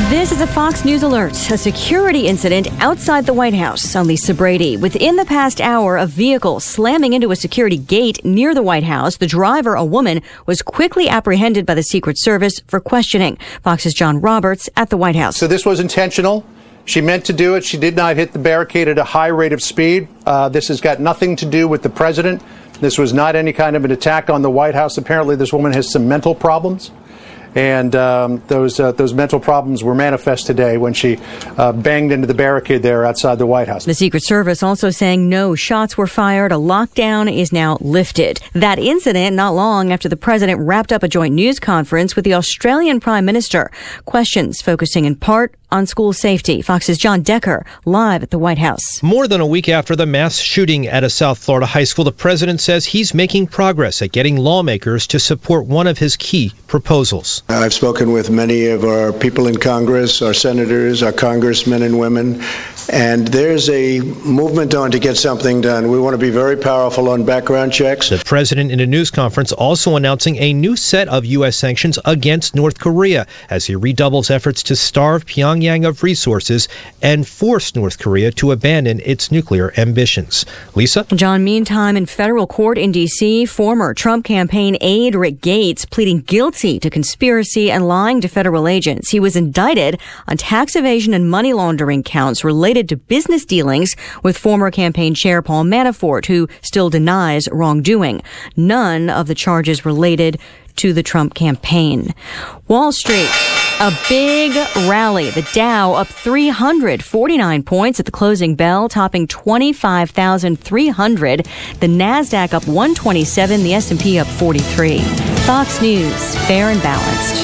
This is a Fox News alert. A security incident outside the White House. I'm Lisa Brady. Within the past hour, a vehicle slamming into a security gate near the White House. The driver, a woman, was quickly apprehended by the Secret Service for questioning. Fox's John Roberts at the White House. So this was intentional. She meant to do it. She did not hit the barricade at a high rate of speed. This has got nothing to do with the president. This was not any kind of an attack on the White House. Apparently, this woman has some mental problems. And those mental problems were manifest today when she banged into the barricade there outside the White House. The Secret Service also saying no shots were fired. A lockdown is now lifted. That incident not long after the president wrapped up a joint news conference with the Australian Prime Minister. Questions focusing in part on school safety. Fox's John Decker live at the White House. More than a week after the mass shooting at a South Florida high school, the president says he's making progress at getting lawmakers to support one of his key proposals. I've spoken with many of our people in Congress, our senators, our congressmen and women, and there's a movement on to get something done. We want to be very powerful on background checks. The president in a news conference also announcing a new set of U.S. sanctions against North Korea as he redoubles efforts to starve Pyongyang of resources and force North Korea to abandon its nuclear ambitions. Lisa? John, meantime, in federal court in D.C., former Trump campaign aide Rick Gates pleading guilty to conspiracy and lying to federal agents. He was indicted on tax evasion and money laundering counts related to business dealings with former campaign chair Paul Manafort, who still denies wrongdoing. None of the charges related to the Trump campaign. Wall Street. A big rally. The Dow up 349 points at the closing bell, topping 25,300. The Nasdaq up 127. The S&P up 43. Fox News, fair and balanced.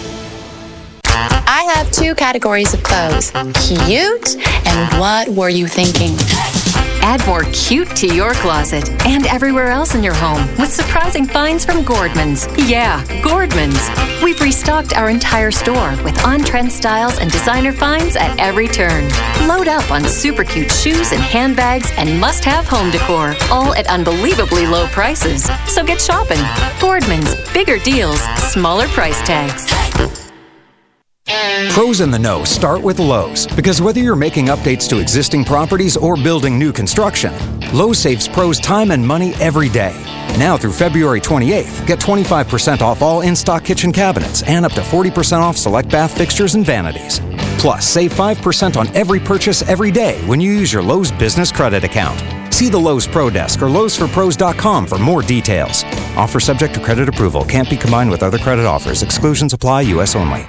I have two categories of clothes. Cute and what were you thinking? Add more cute to your closet and everywhere else in your home with surprising finds from Gordmans. Yeah, Gordmans. We've restocked our entire store with on-trend styles and designer finds at every turn. Load up on super cute shoes and handbags and must-have home decor, all at unbelievably low prices. So get shopping. Gordmans. Bigger deals, smaller price tags. Pros in the know start with Lowe's, because whether you're making updates to existing properties or building new construction, Lowe's saves pros time and money every day. Now through February 28th, get 25% off all in-stock kitchen cabinets and up to 40% off select bath fixtures and vanities. Plus, save 5% on every purchase every day when you use your Lowe's Business Credit account. See the Lowe's Pro Desk or Lowe'sForPros.com for more details. Offer subject to credit approval. Can't be combined with other credit offers. Exclusions apply. U.S. only.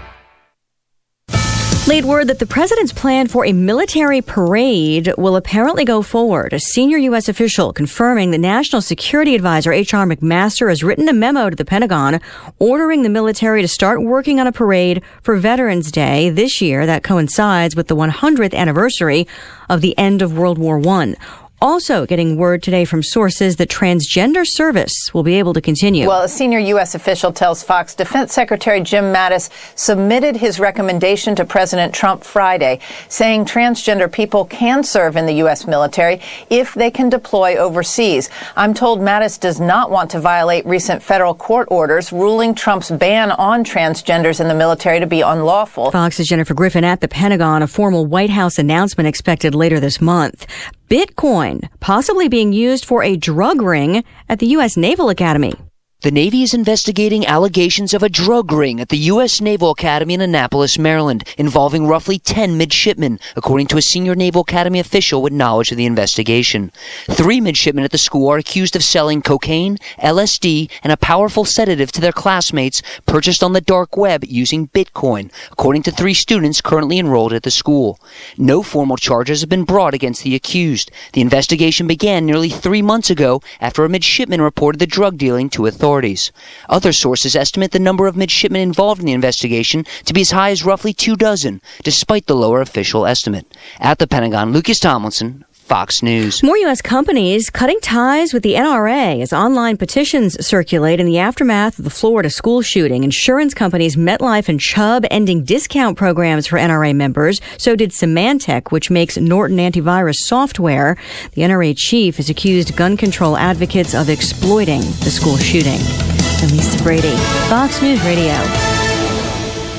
Late word that the president's plan for a military parade will apparently go forward. A senior U.S. official confirming that National Security Advisor H.R. McMaster has written a memo to the Pentagon ordering the military to start working on a parade for Veterans Day this year. That coincides with the 100th anniversary of the end of World War I. Also getting word today from sources that transgender service will be able to continue. Well, a senior U.S. official tells Fox Defense Secretary Jim Mattis submitted his recommendation to President Trump Friday, saying transgender people can serve in the U.S. military if they can deploy overseas. I'm told Mattis does not want to violate recent federal court orders ruling Trump's ban on transgenders in the military to be unlawful. Fox's Jennifer Griffin at the Pentagon. A formal White House announcement expected later this month. Bitcoin possibly being used for a drug ring at the U.S. Naval Academy. The Navy is investigating allegations of a drug ring at the U.S. Naval Academy in Annapolis, Maryland, involving roughly 10 midshipmen, according to a senior Naval Academy official with knowledge of the investigation. 3 midshipmen at the school are accused of selling cocaine, LSD, and a powerful sedative to their classmates purchased on the dark web using Bitcoin, according to 3 students currently enrolled at the school. No formal charges have been brought against the accused. The investigation began nearly 3 months ago after a midshipman reported the drug dealing to authorities. Other sources estimate the number of midshipmen involved in the investigation to be as high as roughly 24, despite the lower official estimate. At the Pentagon, Lucas Tomlinson, Fox News. More U.S. companies cutting ties with the NRA as online petitions circulate in the aftermath of the Florida school shooting. Insurance companies MetLife and Chubb ending discount programs for NRA members. So did Symantec, which makes Norton antivirus software. The NRA chief has accused gun control advocates of exploiting the school shooting. I'm Lisa Brady, Fox News Radio.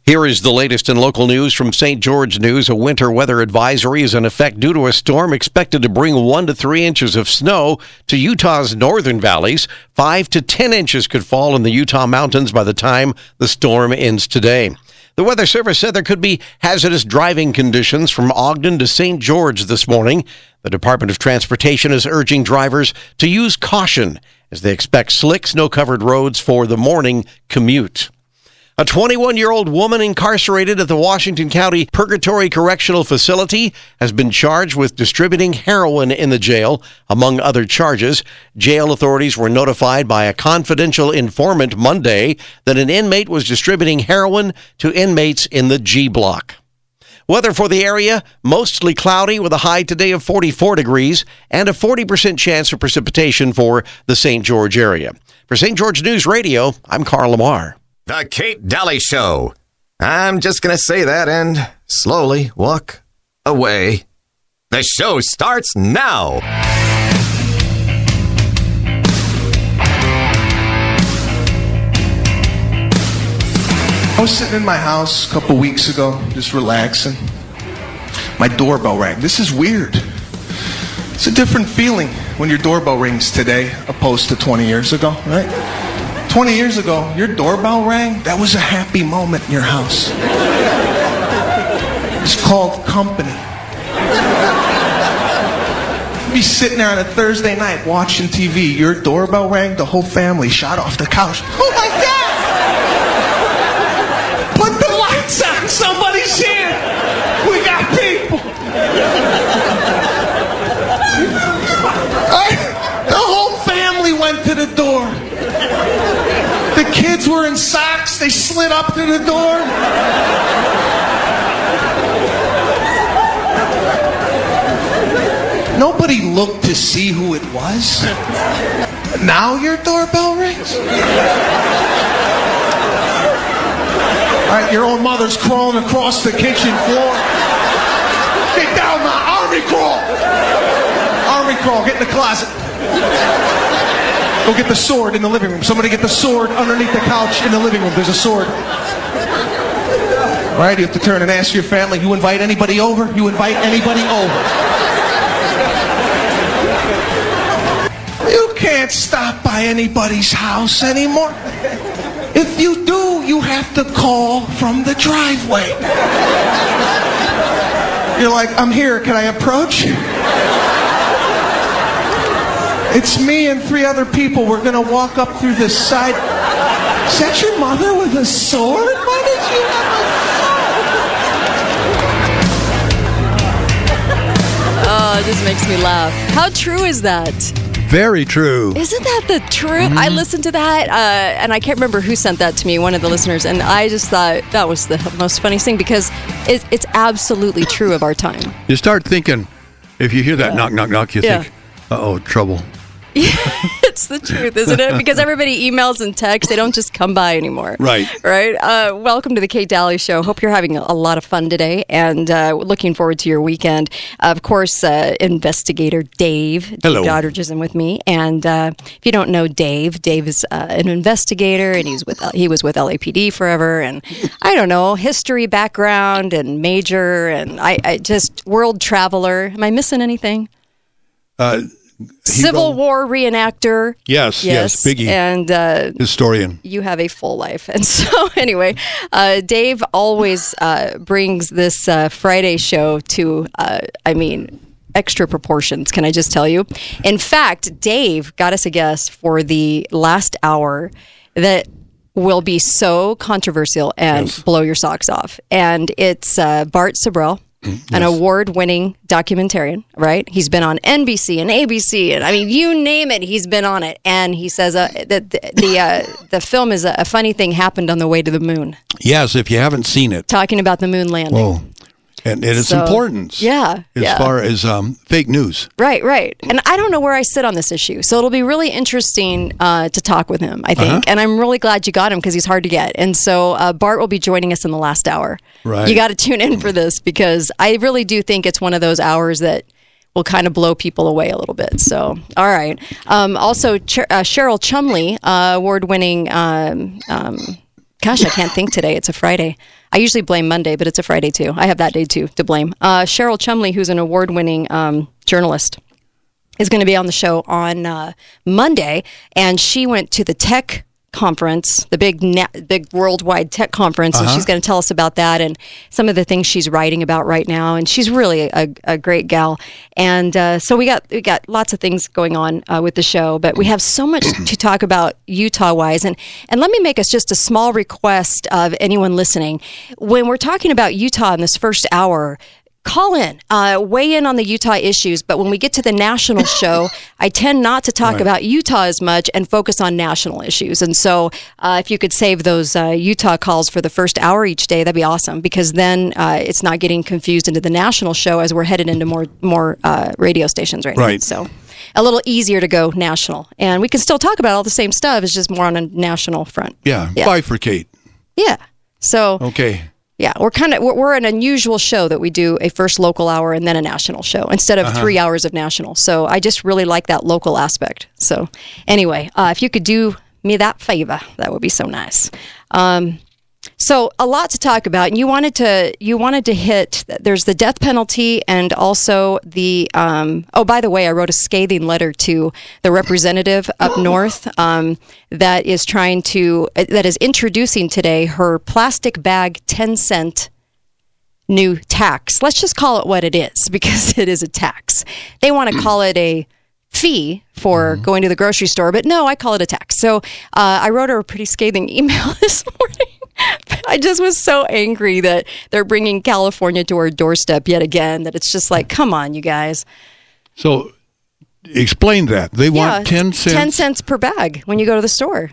Here is the latest in local news from St. George News. A winter weather advisory is in effect due to a storm expected to bring 1 to 3 inches of snow to Utah's northern valleys. 5 to 10 inches could fall in the Utah mountains by the time the storm ends today. The Weather Service said there could be hazardous driving conditions from Ogden to St. George this morning. The Department of Transportation is urging drivers to use caution as they expect slick, snow-covered roads for the morning commute. A 21-year-old woman incarcerated at the Washington County Purgatory Correctional Facility has been charged with distributing heroin in the jail, among other charges. Jail authorities were notified by a confidential informant Monday that an inmate was distributing heroin to inmates in the G Block. Weather for the area, mostly cloudy with a high today of 44 degrees and a 40% chance of precipitation for the St. George area. For St. George News Radio, I'm Carl Lamar. The Kate Daly Show. I'm just going to say that and slowly walk away. The show starts now. I was sitting in my house a couple weeks ago, just relaxing. My doorbell rang. This is weird. It's a different feeling when your doorbell rings today opposed to 20 years ago, right? 20 years ago, your doorbell rang. That was a happy moment in your house. It's called company. You'd be sitting there on a Thursday night watching TV. Your doorbell rang. The whole family shot off the couch. Oh my God! Put the lights on. Somebody's here. We got people. The whole family went to the door. The kids were in socks. They slid up to the door. Nobody looked to see who it was. Now your doorbell rings? All right, your own mother's crawling across the kitchen floor. Get down now, army crawl. Army crawl, get in the closet. Go get the sword in the living room. Somebody get the sword underneath the couch in the living room. There's a sword. All right, you have to turn and ask your family, you invite anybody over? You invite anybody over. You can't stop by anybody's house anymore. If you do, you have to call from the driveway. You're like, I'm here, can I approach? It's me and 3 other people. We're going to walk up through this side. Is that your mother with a sword? Why did you have a sword? Oh, it just makes me laugh. How true is that? Very true. Isn't that the truth? I listened to that, and I can't remember who sent that to me, one of the listeners, and I just thought that was the most funniest thing because it's absolutely true of our time. You start thinking, if you hear that knock, knock, knock, you think, uh-oh, trouble. It's the truth, isn't it? Because everybody emails and texts. They don't just come by anymore. Right. Right? Welcome to the Kate Daly Show. Hope you're having a lot of fun today and looking forward to your weekend. Of course, investigator Dave Doddridge is in with me. And if you don't know Dave is an investigator, and he was with LAPD forever. And I don't know, history background and major, and I just world traveler. Am I missing anything? Civil War reenactor. Yes, Biggie. And historian. You have a full life. And so anyway, Dave always brings this Friday show to, extra proportions, can I just tell you? In fact, Dave got us a guest for the last hour that will be so controversial and blow your socks off. And it's Bart Sibrel. An award-winning documentarian, right? He's been on NBC and ABC, and you name it, he's been on it. And he says that the film is a funny thing happened on the way to the moon. Yes, if you haven't seen it. Talking about the moon landing. Whoa. And its importance as far as fake news. Right. And I don't know where I sit on this issue. So it'll be really interesting to talk with him, I think. And I'm really glad you got him because he's hard to get. And so Bart will be joining us in the last hour. Right. You got to tune in for this because I really do think it's one of those hours that will kind of blow people away a little bit. So, all right. Also, Cheryl Chumley, award-winning Gosh, I can't think today. It's a Friday. I usually blame Monday, but it's a Friday too. I have that day too to blame. Cheryl Chumley, who's an award-winning journalist, is going to be on the show on Monday, and she went to the tech conference, the big worldwide tech conference, and she's going to tell us about that and some of the things she's writing about right now. And she's really a great gal. And so we got lots of things going on with the show, but we have so much to talk about Utah-wise. And let me make us just a small request of anyone listening. When we're talking about Utah in this first hour, call in, weigh in on the Utah issues. But when we get to the national show, I tend not to talk about Utah as much and focus on national issues. And so if you could save those Utah calls for the first hour each day, that'd be awesome, because then it's not getting confused into the national show as we're headed into more radio stations right now. So a little easier to go national. And we can still talk about all the same stuff. It's just more on a national front. Yeah. Bifurcate. Yeah. So. Okay. Yeah, we're an unusual show that we do a first local hour and then a national show instead of 3 hours of national. So I just really like that local aspect. So anyway, if you could do me that favor, that would be so nice. So a lot to talk about. And you wanted to hit. There's the death penalty and also the. By the way, I wrote a scathing letter to the representative up north that is introducing today her plastic bag 10-cent new tax. Let's just call it what it is, because it is a tax. They want to call it a fee for going to the grocery store, but no, I call it a tax. So I wrote her a pretty scathing email this morning. I just was so angry that they're bringing California to our doorstep yet again, that it's just like, come on, you guys. So explain that. They want 10 cents? 10 cents per bag when you go to the store.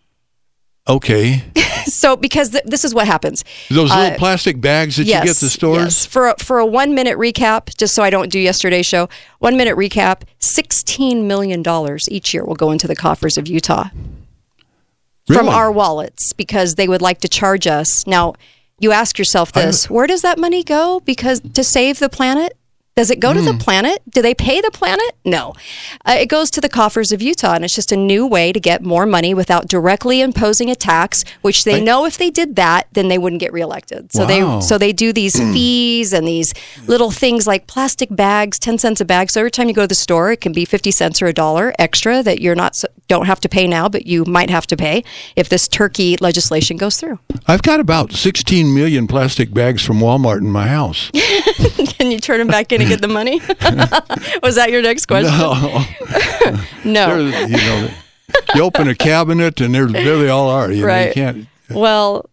Okay. So because this is what happens. Those little plastic bags that you get at the stores? Yes. For a 1 minute recap, just so I don't do yesterday's show, 1 minute recap, $16 million each year will go into the coffers of Utah. Really? From our wallets, because they would like to charge us. Now, you ask yourself this, where does that money go? Because to save the planet? Does it go to the planet? Do they pay the planet? No. It goes to the coffers of Utah, and it's just a new way to get more money without directly imposing a tax, which they know if they did that, then they wouldn't get reelected. So they do these fees and these little things like plastic bags, 10 cents a bag. So every time you go to the store, it can be 50 cents or $1 extra that you're don't have to pay now, but you might have to pay if this turkey legislation goes through. I've got about 16 million plastic bags from Walmart in my house. Can you turn them back in and get the money? Was that your next question? No. You open a cabinet and there they all are. You know, you can't. Well,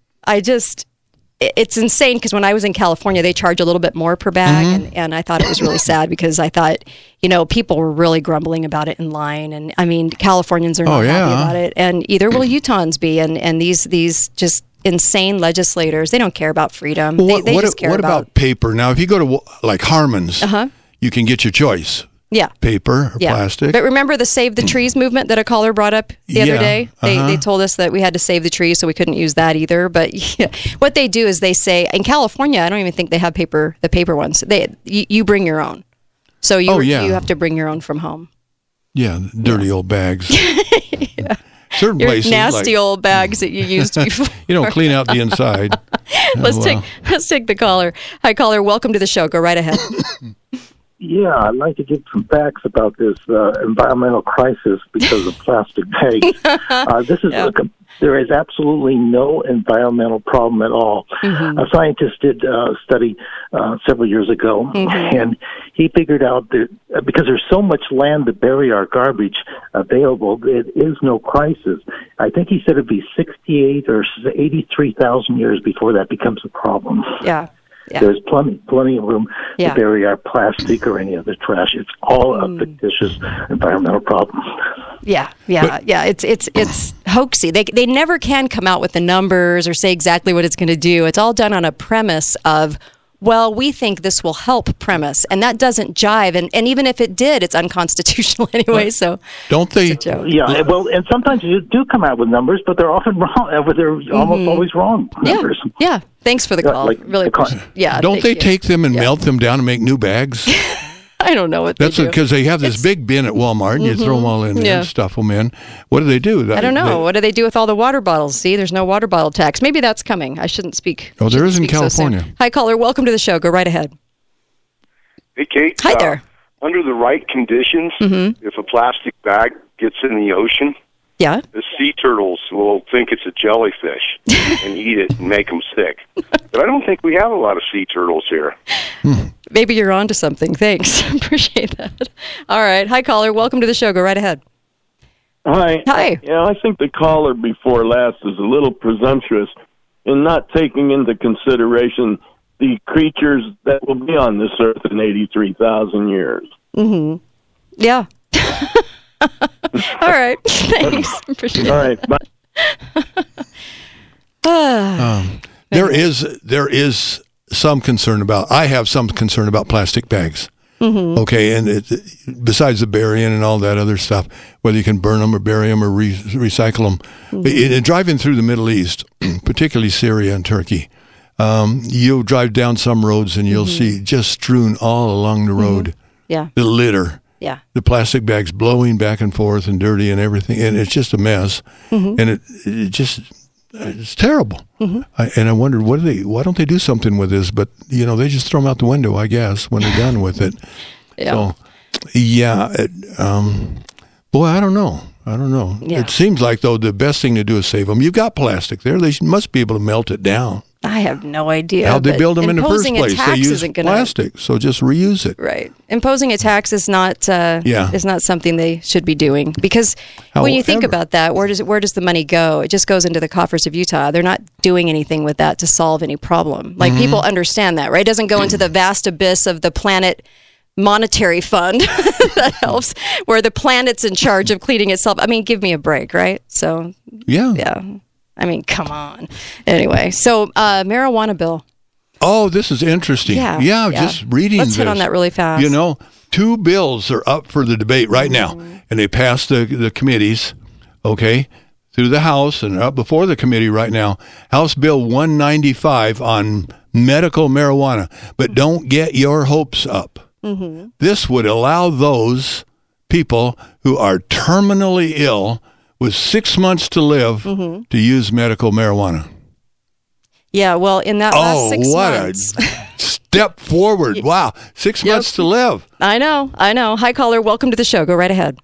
it's insane, because when I was in California, they charge a little bit more per bag, and I thought it was really sad, because I thought, people were really grumbling about it in line, and I mean, Californians are not happy about it, and either will Utahns be, and these just insane legislators, they don't care about freedom. They just care about paper. Now, if you go to like Harmon's, you can get your choice. Yeah. Paper or plastic. But remember the Save the Trees movement that a caller brought up the other day? They told us that we had to save the trees, so we couldn't use that either. But what they do is they say, in California, I don't even think they have the paper ones. You bring your own. So you have to bring your own from home. Yeah, dirty old bags. Certain places, nasty old bags that you used before. You don't clean out the inside. Let's take the caller. Hi, caller. Welcome to the show. Go right ahead. Yeah, I'd like to give some facts about this environmental crisis because of plastic bags. There is absolutely no environmental problem at all. A scientist did a study several years ago, and he figured out that because there's so much land to bury our garbage available, it is no crisis. I think he said it'd be 68 or 83,000 years before that becomes a problem. Yeah. Yeah. There's plenty of room to bury our plastic or any other trash. It's all a fictitious environmental problem. It's hoaxy. They never can come out with the numbers or say exactly what it's going to do. It's all done on a premise of, well, we think this will help premise, and that doesn't jive. And even if it did, it's unconstitutional anyway. So don't they? Yeah. Well, and sometimes you do come out with numbers, but they're often wrong. They're almost always wrong numbers. Yeah. Thanks for the call. Really appreciate it. Yeah. Don't they take them and melt them down and make new bags? I don't know what That's they do. because they have this big bin at Walmart, and you throw them all in there and stuff them in. What do they do? I don't know. What do they do with all the water bottles? See, there's no water bottle tax. Maybe that's coming. I shouldn't speak. Oh, there is in California. Hi, caller. Welcome to the show. Go right ahead. Hey, Kate. Hi there. Under the right conditions, if a plastic bag gets in the ocean, the sea turtles will think it's a jellyfish and eat it and make them sick. But I don't think we have a lot of sea turtles here. Maybe you're onto something. Thanks. Appreciate that. All right. Hi, caller. Welcome to the show. Go right ahead. Hi. Yeah, I think the caller before last is a little presumptuous in not taking into consideration the creatures that will be on this earth in 83,000 years. Yeah. All right. Thanks. Appreciate it. All right. Bye. There is some concern about. I have some concern about plastic bags. Okay, and besides the burying and all that other stuff, whether you can burn them or bury them or recycle them. Driving through the Middle East, particularly Syria and Turkey, you'll drive down some roads and you'll see just strewn all along the road. Yeah. The litter. Yeah. The plastic bags blowing back and forth and dirty and everything, and it's just a mess. And it's terrible. And I wondered, why don't they do something with this? But, they just throw them out the window, I guess, when they're done with it. Yeah. So, boy, I don't know. Yeah. It seems like, though, the best thing to do is save them. You've got plastic there. They must be able to melt it down. I have no idea. How'd they build them in the first place? They use isn't plastic, so just reuse it. Right. Imposing a tax is not is not something they should be doing, because when you think about that, where does the money go? It just goes into the coffers of Utah. They're not doing anything with that to solve any problem. Like people understand that, right? It doesn't go into the vast abyss of the planet monetary fund that helps, where the planet's in charge of cleaning itself. I mean, give me a break, right? So yeah. I mean, come on. Anyway, so marijuana bill. Oh, this is interesting. Yeah. Just reading this. Let's hit on that really fast. 2 bills are up for the debate right now, and they passed the committees, through the House and up before the committee right now. House Bill 195 on medical marijuana. But don't get your hopes up. This would allow those people who are terminally ill with 6 months to live to use medical marijuana. Yeah, well, in that last 6 months. What a step forward. Wow, 6 months to live. I know. Hi, caller. Welcome to the show. Go right ahead.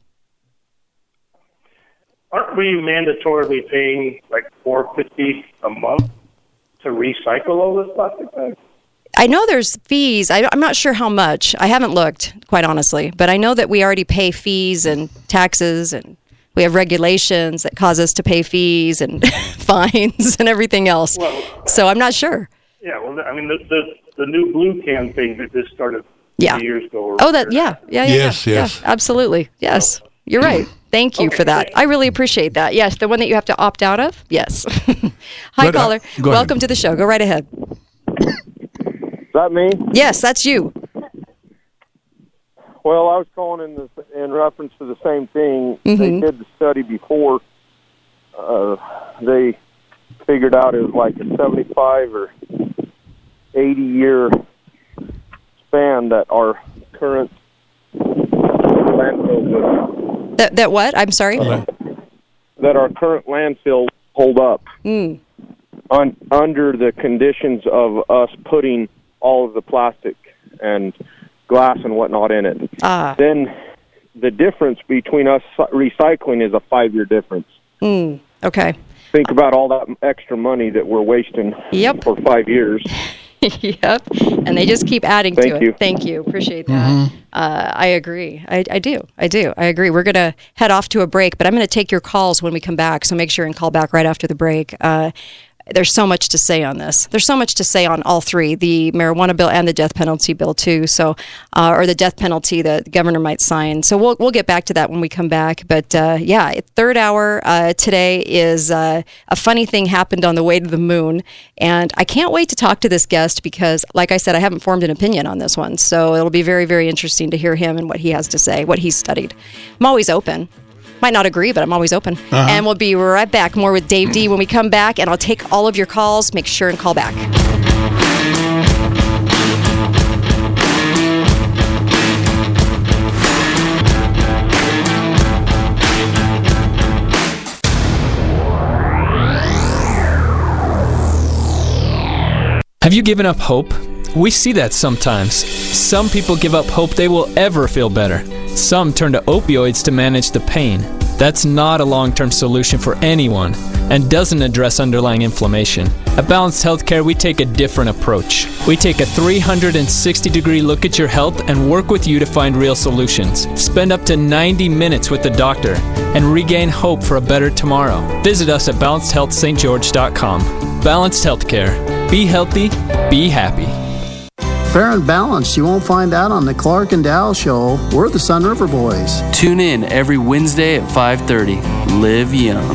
Aren't we mandatorily paying like $4.50 a month to recycle all this plastic bags? I know there's fees. I'm not sure how much. I haven't looked, quite honestly. But I know that we already pay fees and taxes, and we have regulations that cause us to pay fees and fines and everything else. Well, so I'm not sure. Yeah, well, I mean, the new blue can thing that just started 2 years ago. Yes. Absolutely. Yes, you're right. Thank you for that. I really appreciate that. Yes, the one that you have to opt out of? Yes. Hi, caller. Welcome to the show. Go right ahead. Is that me? Yes, that's you. Well, I was calling in reference to the same thing. They did the study before. They figured out it was like a 75 or 80-year span that our current landfills That what? I'm sorry? That our current landfill hold up under the conditions of us putting all of the plastic and glass and whatnot in it. Then the difference between us recycling is a 5-year difference. Okay. Think about all that extra money that we're wasting for 5 years. Yep. And they just keep adding to you. it. Thank you. Appreciate that. I agree. I do. I agree. We're going to head off to a break, but I'm going to take your calls when we come back, so make sure and call back right after the break. There's so much to say on this. There's so much to say on all three, the marijuana bill and the death penalty bill too. So, or the death penalty that the governor might sign. So we'll get back to that when we come back. But third hour today is a funny thing happened on the way to the moon, and I can't wait to talk to this guest because, like I said, I haven't formed an opinion on this one. So it'll be very, very interesting to hear him and what he has to say, what he's studied. I'm always open. Might not agree, but I'm always open. And we'll be right back. More with Dave D when we come back, and I'll take all of your calls. Make sure and call back. giving up hope? We see that sometimes. Some people give up hope they will ever feel better. Some turn to opioids to manage the pain. That's not a long-term solution for anyone and doesn't address underlying inflammation. At Balanced Healthcare, we take a different approach. We take a 360-degree look at your health and work with you to find real solutions. Spend up to 90 minutes with the doctor and regain hope for a better tomorrow. Visit us at balancedhealthstgeorge.com. Balanced Healthcare. Be healthy, be happy. Fair and balanced, you won't find out on the Clark and Dow Show. We're the Sun River Boys. Tune in every Wednesday at 5:30. Live young.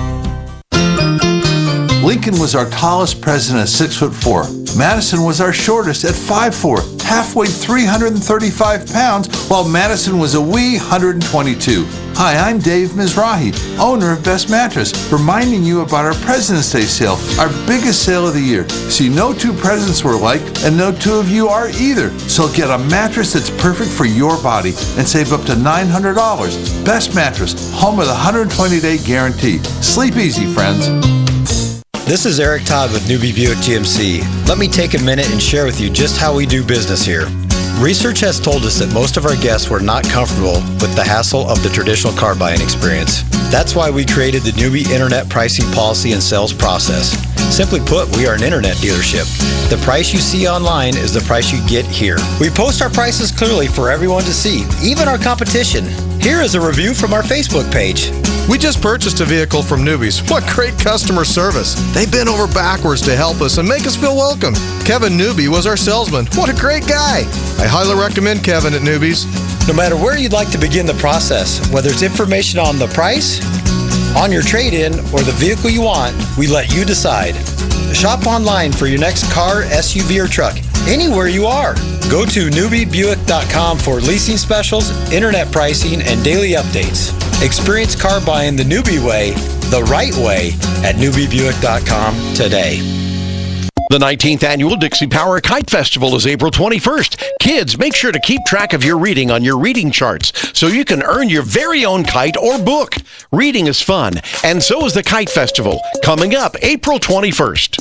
Lincoln was our tallest president at 6'4". Madison was our shortest at 5'4", half weighed 335 pounds, while Madison was a wee 122. Hi, I'm Dave Mizrahi, owner of Best Mattress, reminding you about our President's Day sale, our biggest sale of the year. See, no two presidents were alike, and no two of you are either. So get a mattress that's perfect for your body and save up to $900. Best Mattress, home of the 120-day guarantee. Sleep easy, friends. This is Eric Todd with Newbie Buick GMC. Let me take a minute and share with you just how we do business here. Research has told us that most of our guests were not comfortable with the hassle of the traditional car buying experience. That's why we created the Newbie Internet Pricing Policy and Sales Process. Simply put, we are an internet dealership. The price you see online is the price you get here. We post our prices clearly for everyone to see, even our competition. Here is a review from our Facebook page. We just purchased a vehicle from Newbies. What great customer service. They bent over backwards to help us and make us feel welcome. Kevin Newby was our salesman. What a great guy. I highly recommend Kevin at Newbies. No matter where you'd like to begin the process, whether it's information on the price, on your trade-in, or the vehicle you want, we let you decide. Shop online for your next car, SUV, or truck, anywhere you are. Go to newbiebuick.com for leasing specials, internet pricing, and daily updates. Experience car buying the Newbie way, the right way, at newbiebuick.com today. The 19th Annual Dixie Power Kite Festival is April 21st. Kids, make sure to keep track of your reading on your reading charts so you can earn your very own kite or book. Reading is fun, and so is the Kite Festival, coming up April 21st.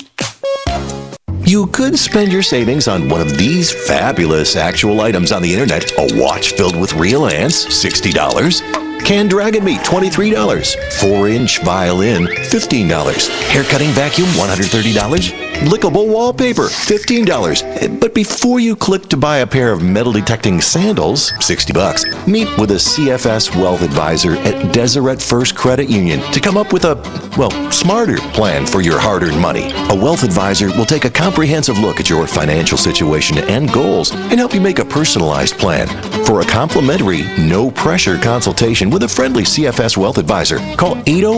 You could spend your savings on one of these fabulous actual items on the internet. A watch filled with real ants, $60. Canned dragon meat, $23. 4-inch violin, $15. Haircutting vacuum, $130. Lickable wallpaper, $15. But before you click to buy a pair of metal-detecting sandals, $60, meet with a CFS Wealth Advisor at Deseret First Credit Union to come up with a, smarter plan for your hard-earned money. A wealth advisor will take a comprehensive look at your financial situation and goals and help you make a personalized plan. For a complimentary, no-pressure consultation with a friendly CFS Wealth Advisor, call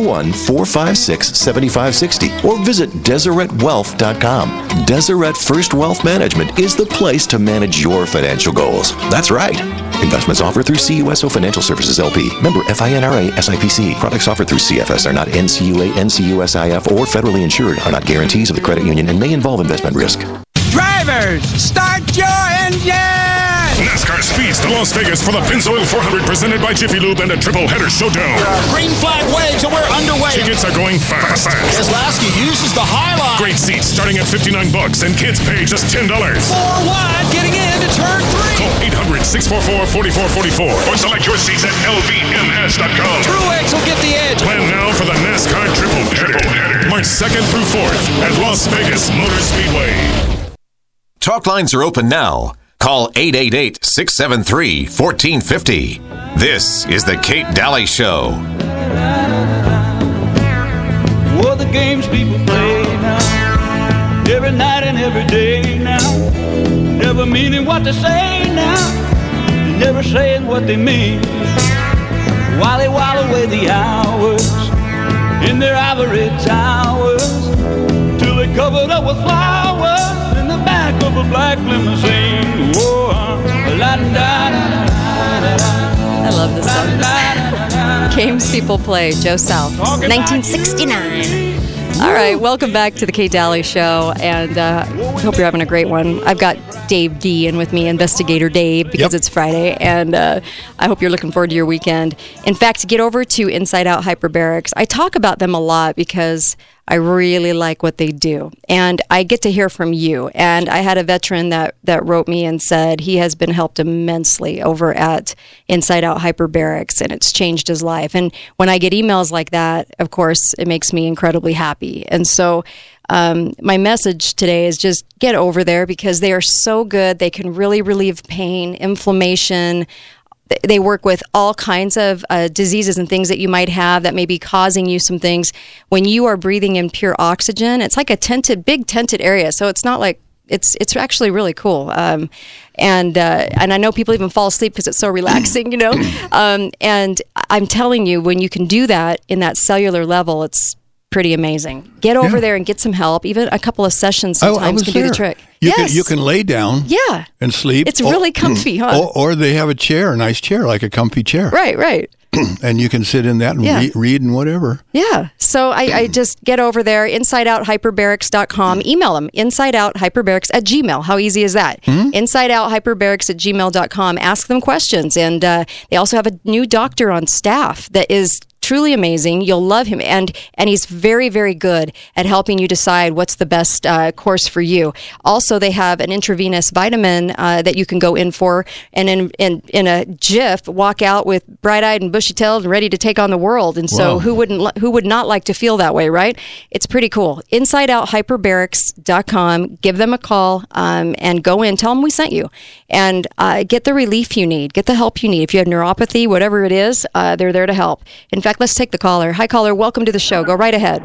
801-456-7560 or visit DeseretWealth.com. Deseret First Wealth Management is the place to manage your financial goals. That's right. Investments offered through CUSO Financial Services LP. Member FINRA SIPC. Products offered through CFS are not NCUA, NCUSIF, or federally insured, are not guarantees of the credit union, and may involve investment risk. Drivers, start your engine! NASCAR speeds to Las Vegas for the Pennzoil 400 presented by Jiffy Lube and a triple header showdown. Green flag waves and we're underway. Tickets are going fast. Keselowski uses the Highline. Great seats starting at $59 and kids pay just $10. 4 wide getting into turn 3. Call 800-644-4444 or select your seats at lvms.com. Truex will get the edge. Plan now for the NASCAR triple header. March 2nd through 4th at Las Vegas Motor Speedway. Talk lines are open now. Call 888-673-1450. This is the Kate Daly Show. What the games people play now, every night and every day now, never meaning what they say now, never saying what they mean, while they while away the hours in their ivory towers, till they covered up with flowers in the back of a black limousine. Whoa, I love this song. Games People Play, Joe South, 1969. All right, welcome back to the Kate Daly Show, and hope you're having a great one. I've got Dave D in with me, Investigator Dave, because it's Friday, and I hope you're looking forward to your weekend. In fact, get over to Inside Out Hyperbarics. I talk about them a lot because I really like what they do. And I get to hear from you. And I had a veteran that wrote me and said he has been helped immensely over at Inside Out Hyperbarics, and it's changed his life. And when I get emails like that, of course, it makes me incredibly happy. And so my message today is just get over there, because they are so good. They can really relieve pain, inflammation. They work with all kinds of diseases and things that you might have that may be causing you some things. When you are breathing in pure oxygen, it's like a big tented area. So it's not like, it's actually really cool. And I know people even fall asleep because it's so relaxing, you know. And I'm telling you, when you can do that in that cellular level, it's pretty amazing. Get over there and get some help. Even a couple of sessions sometimes can do the trick. You can lay down and sleep. It's really comfy, huh? Or they have a nice chair, like a comfy chair. Right. And you can sit in that and read and whatever. Yeah. So I just get over there, insideouthyperbarics.com. Email them, insideouthyperbarics@gmail. How easy is that? Insideouthyperbarics@gmail.com. Ask them questions. And they also have a new doctor on staff that is truly amazing. You'll love him. And he's very, very good at helping you decide what's the best course for you. Also, they have an intravenous vitamin that you can go in for, and in a jiff, walk out with bright-eyed and bushy-tailed and ready to take on the world. And so who would not like to feel that way, right? It's pretty cool. InsideOutHyperbarics.com. Give them a call and go in. Tell them we sent you. And get the relief you need. Get the help you need. If you have neuropathy, whatever it is, they're there to help. In fact, let's take the caller. Hi, caller. Welcome to the show. Go right ahead.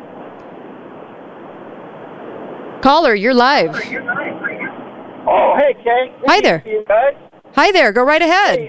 Caller, you're live. Oh, hey, Kate. Hi there. You guys. Hi there. Go right ahead. Hey,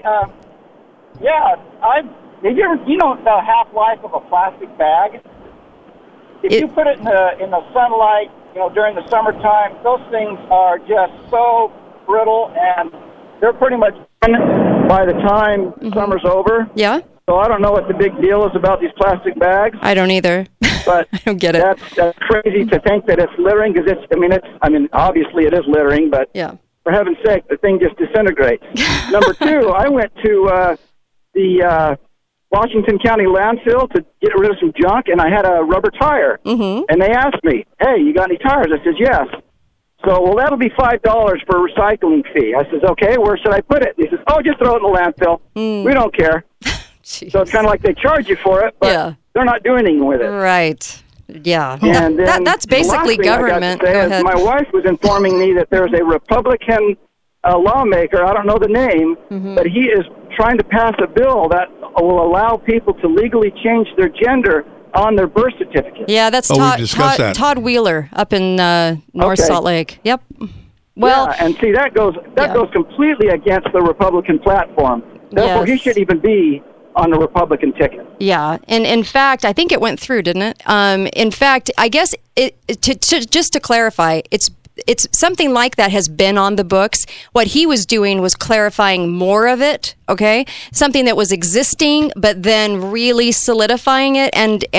you know the half-life of a plastic bag? If you put it in the sunlight, you know, during the summertime, those things are just so brittle, and they're pretty much done by the time summer's over. Yeah. So I don't know what the big deal is about these plastic bags. I don't either. But I don't get it. That's crazy to think that it's littering, because obviously it is littering, but for heaven's sake, the thing just disintegrates. Number two, I went to the Washington County landfill to get rid of some junk, and I had a rubber tire. And they asked me, hey, you got any tires? I said, yes. So, well, that'll be $5 for a recycling fee. I says, okay, where should I put it? And he says, oh, just throw it in the landfill. We don't care. So it's kind of like they charge you for it, but they're not doing anything with it. Right. Yeah. And that's basically government. Go ahead. My wife was informing me that there's a Republican lawmaker, I don't know the name, but he is trying to pass a bill that will allow people to legally change their gender on their birth certificate. Yeah, that's Todd Wheeler up in North Salt Lake. Yep. Well, and see, that goes completely against the Republican platform. Therefore, he shouldn't even be on the Republican ticket. Yeah, and in fact, I think it went through, didn't it? In fact, I guess just to clarify, it's something like that has been on the books. What he was doing was clarifying more of it. Okay, something that was existing, but then really solidifying it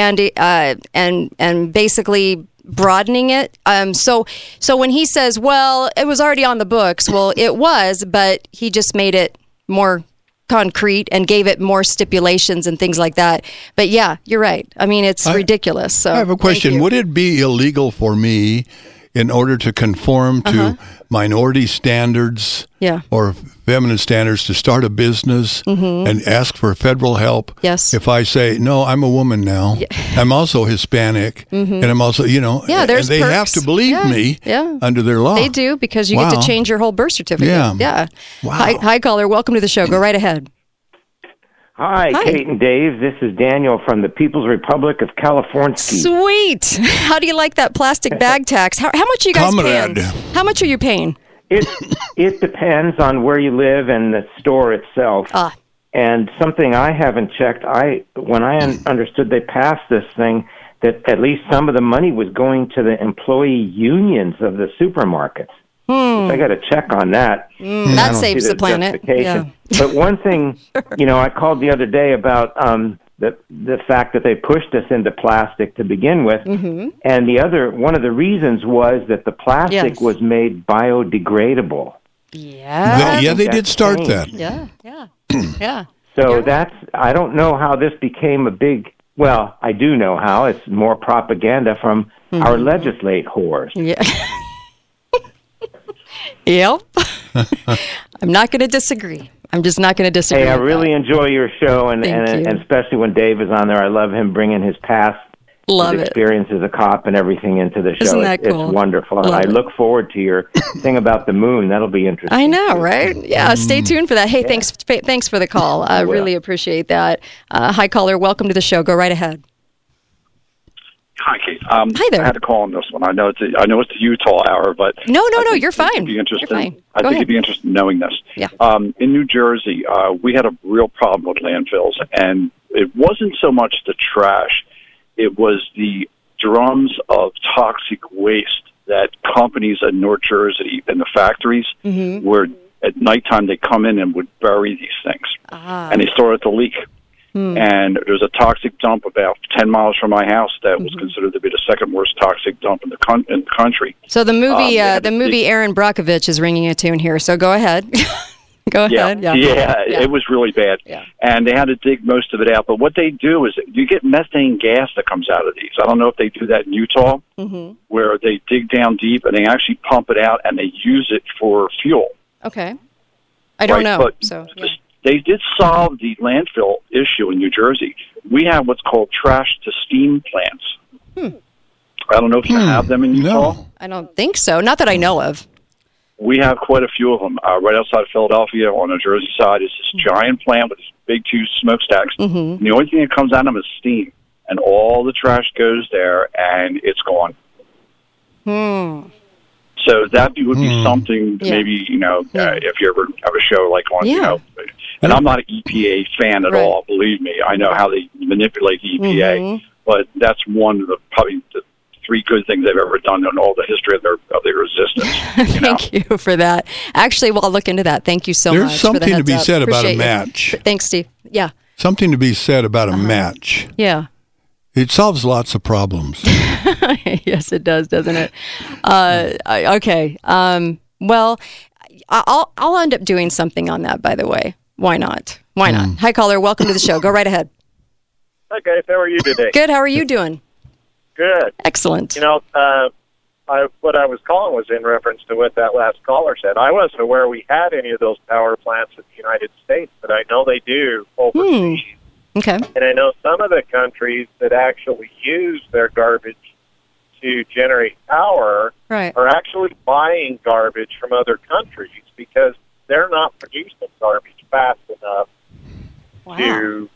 and basically broadening it. So when he says, well, it was already on the books, well, it was, but he just made it more concrete and gave it more stipulations and things like that. But yeah, you're right. I mean, it's ridiculous. So I have a question. Would it be illegal for me, in order to conform to minority standards or feminine standards, to start a business and ask for federal help? Yes. If I say, no, I'm a woman now, I'm also Hispanic, and I'm also, there's they perks. have to believe me under their law. They do, because you get to change your whole birth certificate. Yeah. Wow. Hi, caller. Welcome to the show. Go right ahead. Hi, Kate and Dave. This is Daniel from the People's Republic of California. Sweet. How do you like that plastic bag tax? How much are you guys paying? How much are you paying? It depends on where you live and the store itself. And something I haven't checked, when I understood they passed this thing, that at least some of the money was going to the employee unions of the supermarkets. I got to check on that. That saves the planet. Yeah. But one thing, I called the other day about the fact that they pushed us into plastic to begin with, and one of the reasons was that the plastic was made biodegradable. Yeah. They did start that. Yeah. So I don't know how this became a big Well, I do know how. It's more propaganda from our legislate whores. Yeah. Yep. I'm not going to disagree. I'm just not going to disagree. Hey, I really enjoy your show, and especially when Dave is on there. I love him bringing his past his experience as a cop and everything into the show. Isn't that cool? It's wonderful. And I look forward to your thing about the moon. That'll be interesting. I know, right? Yeah, stay tuned for that. Hey, thanks for the call. I really appreciate that. Hi, caller. Welcome to the show. Go right ahead. Hi, Kate. Hi there. I had to call on this one. I know it's the Utah hour, but no, you're fine. You're fine. I think you'd be interested in knowing this. Yeah. In New Jersey, we had a real problem with landfills, and it wasn't so much the trash; it was the drums of toxic waste that companies in North Jersey and the factories were at nighttime they come in and would bury these things, and they started to leak. And there's a toxic dump about 10 miles from my house that was considered to be the second worst toxic dump in the country. So the movie Aaron Brockovich is ringing a tune here. So go ahead. Go ahead. Yeah, it was really bad. Yeah. And they had to dig most of it out. But what they do is you get methane gas that comes out of these. I don't know if they do that in Utah, where they dig down deep and they actually pump it out and they use it for fuel. Okay. I don't know. But they did solve the landfill issue in New Jersey. We have what's called trash-to-steam plants. I don't know if you have them in Utah. No. I don't think so. Not that I know of. We have quite a few of them. Right outside of Philadelphia on the Jersey side is this giant plant with these big two smokestacks. And the only thing that comes out of them is steam. And all the trash goes there, and it's gone. So that would be something, maybe, if you ever have a show like on, and I'm not an EPA fan at all, believe me. I know how they manipulate the EPA, but that's one of the probably the three good things they've ever done in all the history of their existence. Thank you for that. Actually, I'll look into that. Thank you so much. There's something to be said about a match. Thanks, Steve. Yeah. Something to be said about a match. Yeah. It solves lots of problems. Yes, it does, doesn't it? Okay. Well, I'll end up doing something on that, by the way. Why not? Hi, caller. Welcome to the show. Go right ahead. Hi, guys. How are you today? Good. How are you doing? Good. Excellent. What I was calling was in reference to what that last caller said. I wasn't aware we had any of those power plants in the United States, but I know they do overseas. Okay. And I know some of the countries that actually use their garbage to generate power are actually buying garbage from other countries because they're not producing garbage fast enough to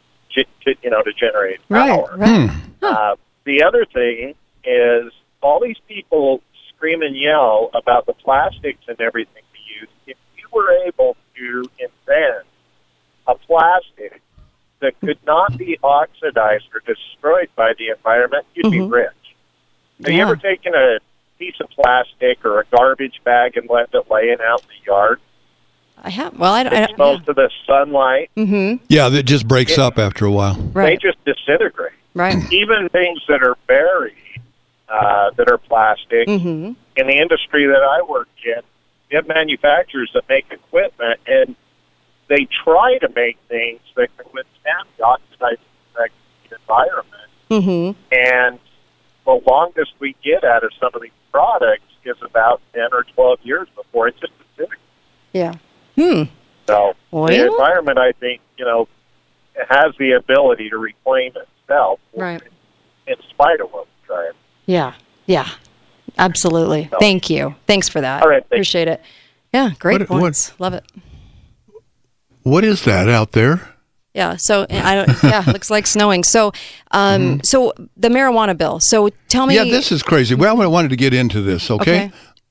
generate power. Right. The other thing is all these people scream and yell about the plastics and everything we use. If you were able to invent a plastic that could not be oxidized or destroyed by the environment, you'd be rich. Have you ever taken a piece of plastic or a garbage bag and left it laying out in the yard? I have. Well, exposed to the sunlight. Yeah, that just breaks up after a while. They just disintegrate. Right. Even things that are buried, that are plastic, in the industry that I work in, you have manufacturers that make equipment, and they try to make things that can withstand the oxidizing effects of the environment. And the longest we get out of some of these products is about 10 or 12 years before it just disintegrates. Yeah. So the environment, I think, has the ability to reclaim itself, right? In spite of what we're trying. Yeah. Absolutely. So, thank you. Thanks for that. All right. Appreciate it. Yeah, great points. Love it. What is that out there? Yeah. So looks like snowing. So, so the marijuana bill. So tell me. Yeah, this is crazy. Well, I wanted to get into this. Okay.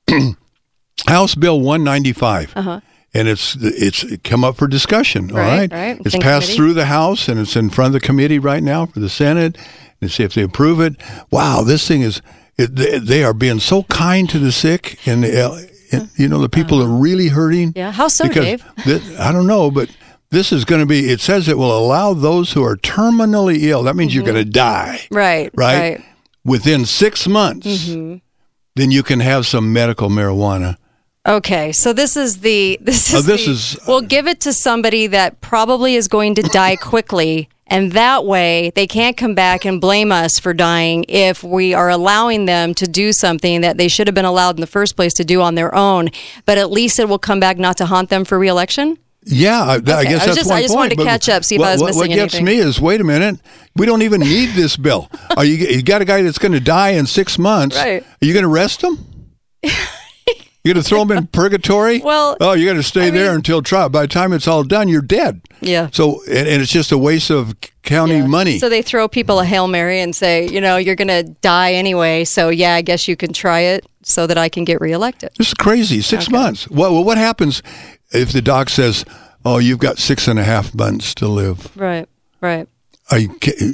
House Bill 195. And it's come up for discussion. All right. It's passed through the House and it's in front of the committee right now for the Senate and see if they approve it. Wow, this thing is. They are being so kind to the sick and the people are really hurting. Yeah. How so, Dave? I don't know, but. This is going to be, it says it will allow those who are terminally ill. That means you're going to die. Right. Within 6 months, then you can have some medical marijuana. Okay. So we'll give it to somebody that probably is going to die quickly And that way, they can't come back and blame us for dying if we are allowing them to do something that they should have been allowed in the first place to do on their own. But at least it will come back not to haunt them for re-election? Yeah, I guess that's one point. I just wanted to catch up, see if I was missing anything. What gets me is, wait a minute, we don't even need this bill. You got a guy that's going to die in 6 months. Right. Are you going to arrest him? You're going to throw him in purgatory? Well, you got to stay there until trial. By the time it's all done, you're dead. Yeah. So, and it's just a waste of county money. So they throw people a Hail Mary and say, you're going to die anyway, so I guess you can try it so that I can get reelected. This is crazy. 6 months. Well, what happens if the doc says, you've got 6.5 months to live? Right. I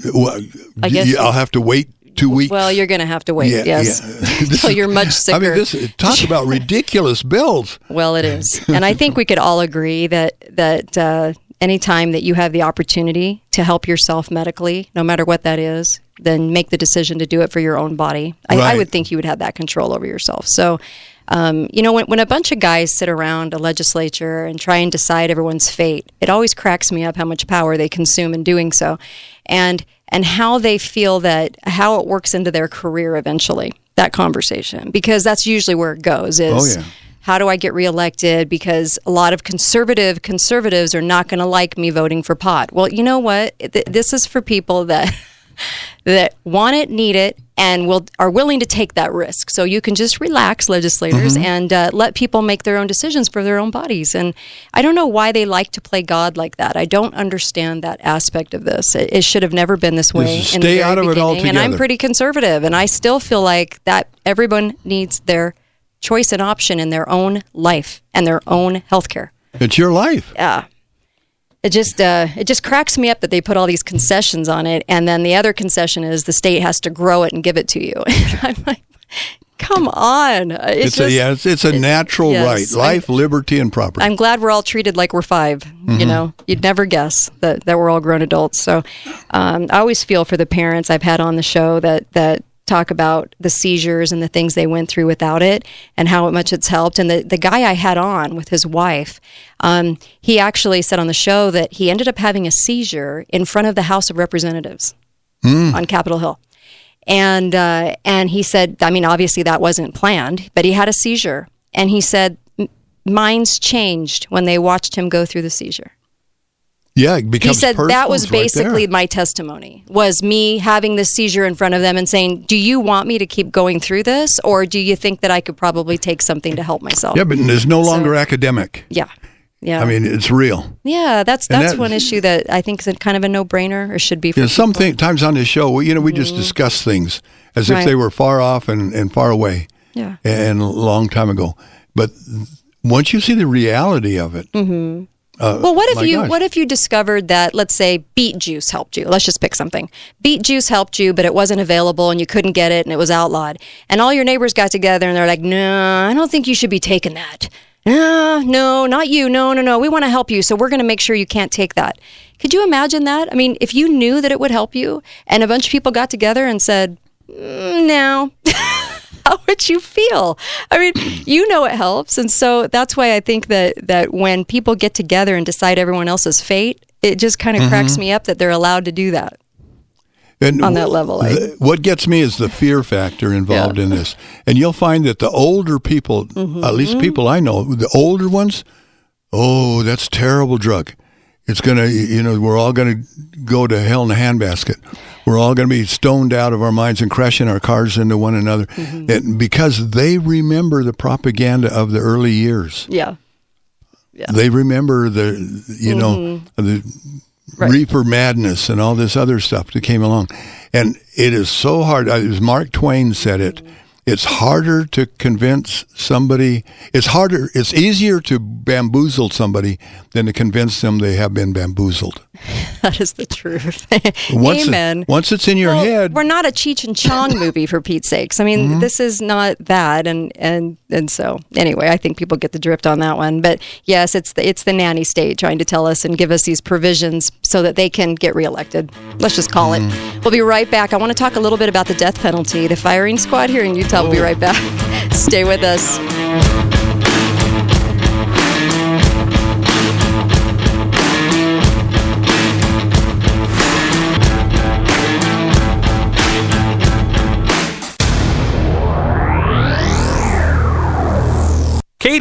guess I'll have to wait 2 weeks. Well, you're going to have to wait, yes, until you're much sicker. Talk about ridiculous bills. Well, it is. And I think we could all agree that anytime that you have the opportunity to help yourself medically, no matter what that is, then make the decision to do it for your own body. I would think you would have that control over yourself. So, when a bunch of guys sit around a legislature and try and decide everyone's fate, it always cracks me up how much power they consume in doing so. And how they feel how it works into their career eventually, that conversation. Because that's usually where it goes is, how do I get reelected? Because a lot of conservatives are not going to like me voting for pot. Well, you know what? This is for people that want it, need it, and are willing to take that risk. So you can just relax, legislators, and let people make their own decisions for their own bodies. And I don't know why they like to play God like that. I don't understand that aspect of this. It should have never been this way. Just stay out of it altogether. And I'm pretty conservative, and I still feel like that everyone needs their choice and option in their own life and their own health care. It's your life. Yeah. It just cracks me up that they put all these concessions on it, and then the other concession is the state has to grow it and give it to you. I'm like, come on! It's a natural right: life, liberty, and property. I'm glad we're all treated like we're 5. You'd never guess that we're all grown adults. So I always feel for the parents I've had on the show that talk about the seizures and the things they went through without it and how much it's helped. And the guy I had on with his wife, he actually said on the show that he ended up having a seizure in front of the House of Representatives on Capitol Hill. And he said, obviously that wasn't planned, but he had a seizure. And he said minds changed when they watched him go through the seizure. Yeah, it becomes He said that was basically right my testimony, was me having this seizure in front of them and saying, do you want me to keep going through this, or do you think that I could probably take something to help myself? Yeah, but it's no longer academic. Yeah. It's real. Yeah, that's one issue that I think is kind of a no-brainer, or should be for times on this show, we just discuss things as if they were far off and far away and a long time ago. But once you see the reality of it... Well, what if you discovered that, let's say, beet juice helped you? Let's just pick something. Beet juice helped you, but it wasn't available and you couldn't get it and it was outlawed. And all your neighbors got together and they're like, no, I don't think you should be taking that. No, not you. No. We want to help you, so we're going to make sure you can't take that. Could you imagine that? If you knew that it would help you and a bunch of people got together and said, no... How would you feel? It helps. And so that's why I think that when people get together and decide everyone else's fate, it just kind of cracks me up that they're allowed to do that on that level. What gets me is the fear factor involved in this. And you'll find that the older people, at least people I know, the older ones, that's a terrible drug. It's going to, we're all going to go to hell in a handbasket. We're all going to be stoned out of our minds and crashing our cars into one another. And because they remember the propaganda of the early years. Yeah. They remember the reefer madness and all this other stuff that came along. And it is so hard. As Mark Twain said it, it's harder to convince somebody. It's easier to bamboozle somebody than to convince them they have been bamboozled. That is the truth. Amen. Once it's in your head. We're not a Cheech and Chong movie, for Pete's sakes. This is not that. And so, anyway, I think people get the drift on that one. But yes, it's the nanny state trying to tell us and give us these provisions so that they can get reelected. Let's just call it. We'll be right back. I want to talk a little bit about the death penalty. The firing squad here in Utah. We'll be right back. Stay with us.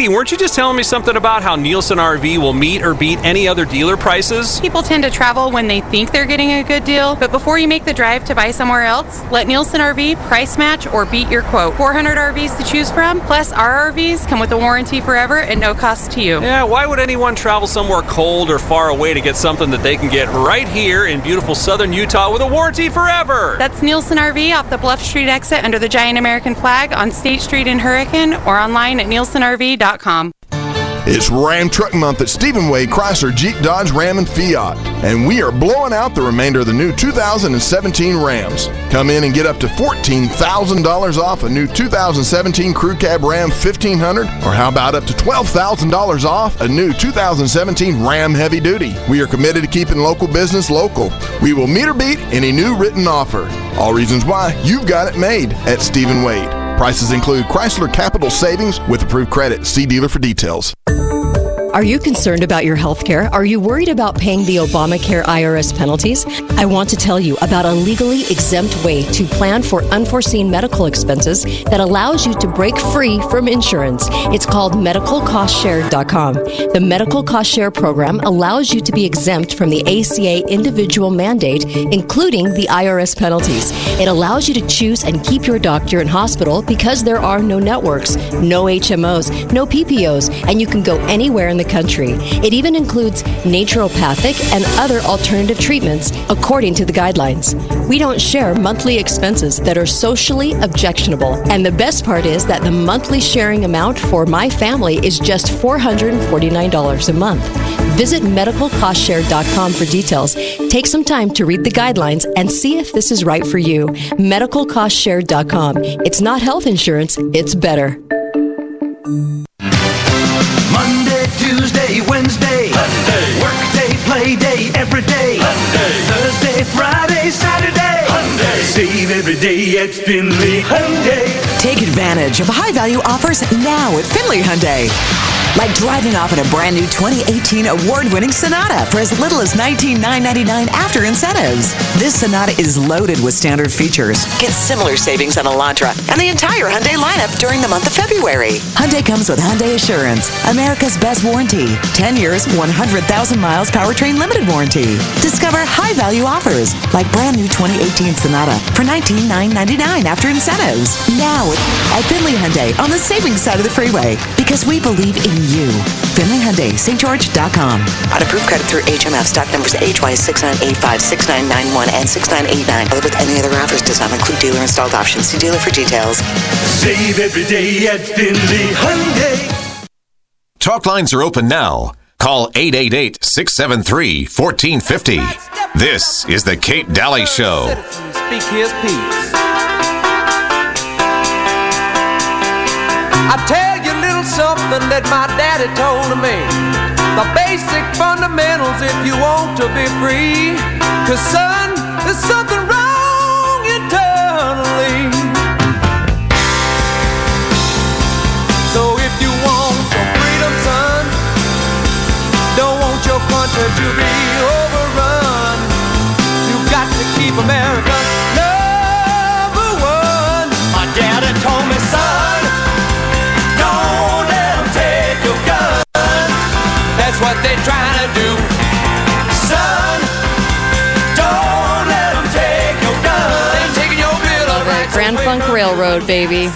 Becky, weren't you just telling me something about how Nielsen RV will meet or beat any other dealer prices? People tend to travel when they think they're getting a good deal, but before you make the drive to buy somewhere else, let Nielsen RV price match or beat your quote. 400 RVs to choose from, plus our RVs come with a warranty forever at no cost to you. Yeah, why would anyone travel somewhere cold or far away to get something that they can get right here in beautiful southern Utah with a warranty forever? That's Nielsen RV off the Bluff Street exit under the giant American flag on State Street in Hurricane or online at nielsenrv.com. It's Ram Truck Month at Stephen Wade Chrysler, Jeep, Dodge, Ram, and Fiat. And we are blowing out the remainder of the new 2017 Rams. Come in and get up to $14,000 off a new 2017 Crew Cab Ram 1500, or how about up to $12,000 off a new 2017 Ram Heavy Duty. We are committed to keeping local business local. We will meet or beat any new written offer. All reasons why you've got it made at Stephen Wade. Prices include Chrysler Capital Savings with approved credit. See dealer for details. Are you concerned about your health care? Are you worried about paying the Obamacare IRS penalties? I want to tell you about a legally exempt way to plan for unforeseen medical expenses that allows you to break free from insurance. It's called MedicalCostShare.com. The Medical Cost Share program allows you to be exempt from the ACA individual mandate, including the IRS penalties. It allows you to choose and keep your doctor and hospital because there are no networks, no HMOs, no PPOs, and you can go anywhere in the country. It even includes naturopathic and other alternative treatments according to the guidelines. We don't share monthly expenses that are socially objectionable. And the best part is that the monthly sharing amount for my family is just $449 a month. Visit medicalcostshare.com for details. Take some time to read the guidelines and see if this is right for you. Medicalcostshare.com. It's not health insurance, it's better. Monday, Tuesday, Wednesday, Monday. Work day, play day, every day. Monday. Thursday, Friday, Saturday. Monday. Save every day at Finley Hyundai. Take advantage of high-value offers now at Finley Hyundai. Like driving off in a brand new 2018 award-winning Sonata for as little as $19,999 after incentives. This Sonata is loaded with standard features. Get similar savings on Elantra and the entire Hyundai lineup during the month of February. Hyundai comes with Hyundai Assurance, America's best warranty. 10 years, 100,000 miles powertrain limited warranty. Discover high-value offers like brand new 2018 Sonata for $19,999 after incentives. Now at Finley Hyundai on the savings side of the freeway, because we believe in you. Finley Hyundai, stgeorge.com. On approved credit through HMF. Stock numbers HY6985, 6991, and 6989. Other with any other offers does not include dealer installed options. See dealer for details. Save every day at Finley Hyundai. Talk lines are open now. Call 888-673-1450. This is the Kate Daly Show. Speak his peace. I tell you a little something that my daddy told me. The basic fundamentals if you want to be free. 'Cause son, there's something wrong internally. So if you want your freedom, son, don't want your country to be overrun. You got to keep America number one. My daddy told me, son, don't let them take your gun. That's what they're trying to do. Son, don't let them take your gun. They're taking your bill of rights. Grand Funk Railroad, baby.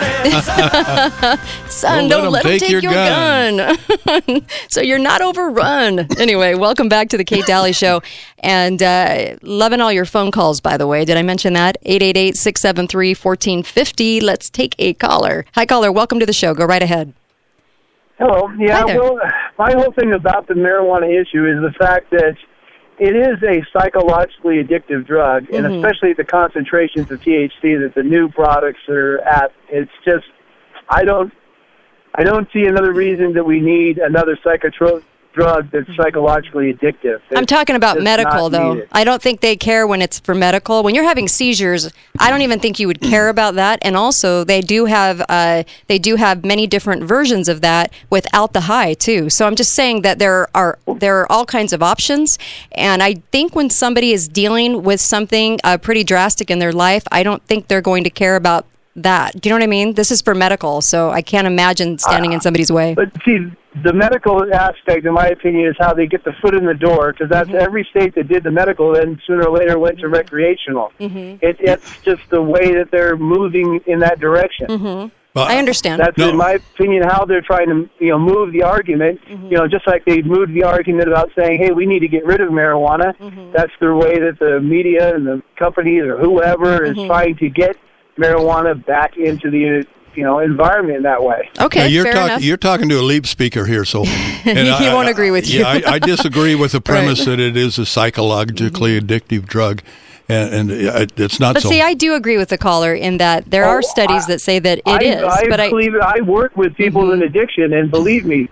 Son, don't let them take your gun. So you're not overrun. Anyway, welcome back to the Kate Daly Show. And loving all your phone calls, by the way. Did I mention that? 888-673-1450. Let's take a caller. Hi, caller. Welcome to the show. Go right ahead. Hello. Yeah, well, my whole thing about the marijuana issue is the fact that it is a psychologically addictive drug, and especially the concentrations of THC that the new products are at. It's just, I don't see another reason that we need another psychotropic drug that's psychologically addictive. I'm talking about medical, though. Needed. I don't think they care when it's for medical. When you're having seizures, I don't even think you would care about that. And also, they do have many different versions of that without the high too. So I'm just saying that there are all kinds of options. And I think when somebody is dealing with something pretty drastic in their life, I don't think they're going to care about that. Do you know what I mean? This is for medical, so I can't imagine standing in somebody's way. But see, the medical aspect, in my opinion, is how they get the foot in the door, because that's every state that did the medical then sooner or later went to recreational. It's just the way that they're moving in that direction. I understand. That's, in my opinion, how they're trying to move the argument. Just like they moved the argument about saying, hey, we need to get rid of marijuana. That's the way that the media and the companies or whoever is trying to get marijuana back into the environment in that way. Okay, you're talking to a LEAP speaker here, so and he won't agree with you. Yeah, I disagree with the premise that it is a psychologically addictive drug. And it's not. But see, I do agree with the caller in that there are studies that say that it is. I believe I work with people in addiction, and believe me,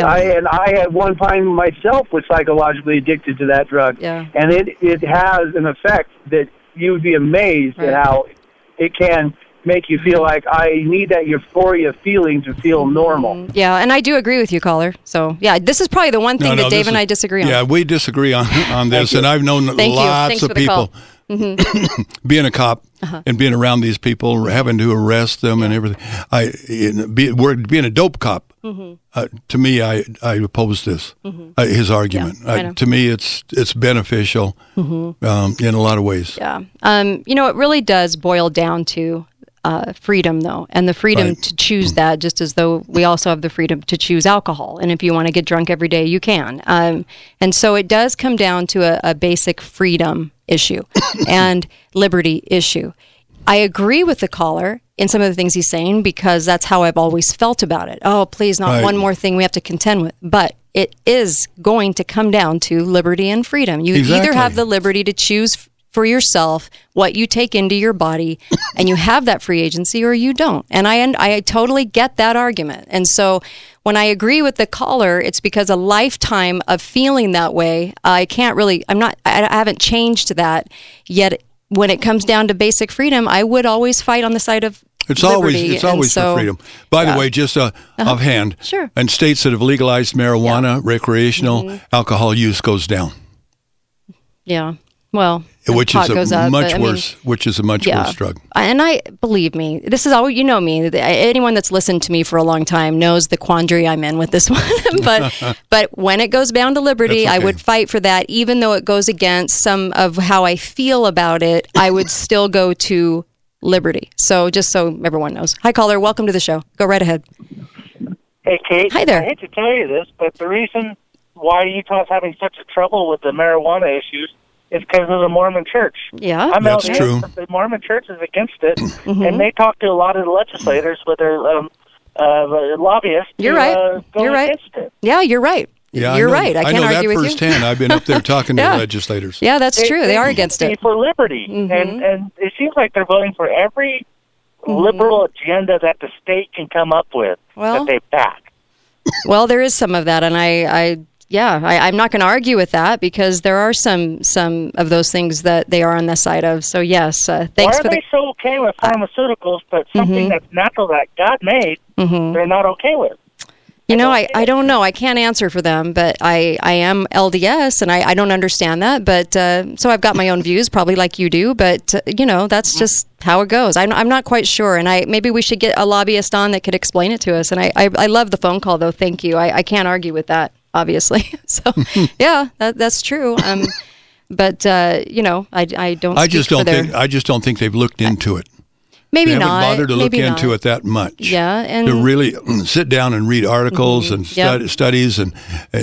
I at one time myself was psychologically addicted to that drug. Yeah. And it has an effect that you would be amazed at how it can make you feel like I need that euphoria feeling to feel normal. Yeah, and I do agree with you, caller. So, yeah, this is probably the one thing that Dave and I disagree on. Yeah, we disagree on this, and I've known lots of people. Being a cop and being around these people, having to arrest them and everything. Being a dope cop, to me, I oppose this, his argument. Yeah, to me, it's beneficial in a lot of ways. Yeah. It really does boil down to freedom, though, and the freedom to choose that, just as though we also have the freedom to choose alcohol. And if you want to get drunk every day, you can. And so it does come down to a basic freedom issue and liberty issue. I agree with the caller in some of the things he's saying, because that's how I've always felt about it. Oh, please, not one more thing we have to contend with. But it is going to come down to liberty and freedom. You either have the liberty to choose for yourself what you take into your body, and you have that free agency, or you don't. And I totally get that argument. And so when I agree with the caller, it's because a lifetime of feeling that way, I haven't changed to that yet. When it comes down to basic freedom, I would always fight on the side of liberty. It's always for freedom. By the way, just offhand, in states that have legalized marijuana, recreational alcohol use goes down. Yeah. Well, which is a much worse drug. And believe me, this is all, me. Anyone that's listened to me for a long time knows the quandary I'm in with this one. but when it goes down to liberty, I would fight for that, even though it goes against some of how I feel about it. I would still go to liberty. So just so everyone knows. Hi, caller. Welcome to the show. Go right ahead. Hey, Kate. Hi there. I hate to tell you this, but the reason why Utah's having such a trouble with the marijuana issues is because of the Mormon Church. Yeah, that's true. The Mormon Church is against it, and they talk to a lot of the legislators with their lobbyists. You're right. You're right. It. Yeah, you're right. Yeah, you're right. I can't argue with you. I know that firsthand. I've been up there talking to legislators. Yeah, that's true. They are against it. For liberty, and it seems like they're voting for every liberal agenda that the state can come up with that they back. Well, there is some of that, and I'm not going to argue with that, because there are some of those things that they are on the side of. So yes, thanks Why for are they so okay with pharmaceuticals, but something that's natural that God made, they're not okay with? I don't know. I can't answer for them, but I am LDS, and I don't understand that. But so I've got my own views, probably like you do. But that's just how it goes. I'm not quite sure, and maybe we should get a lobbyist on that could explain it to us. And I love the phone call, though. Thank you. I can't argue with that, obviously. So yeah, that's true. But I don't. I just don't think they've looked into it. Maybe they not. Haven't bothered to look into it that much. Yeah, and to really sit down and read articles and studies and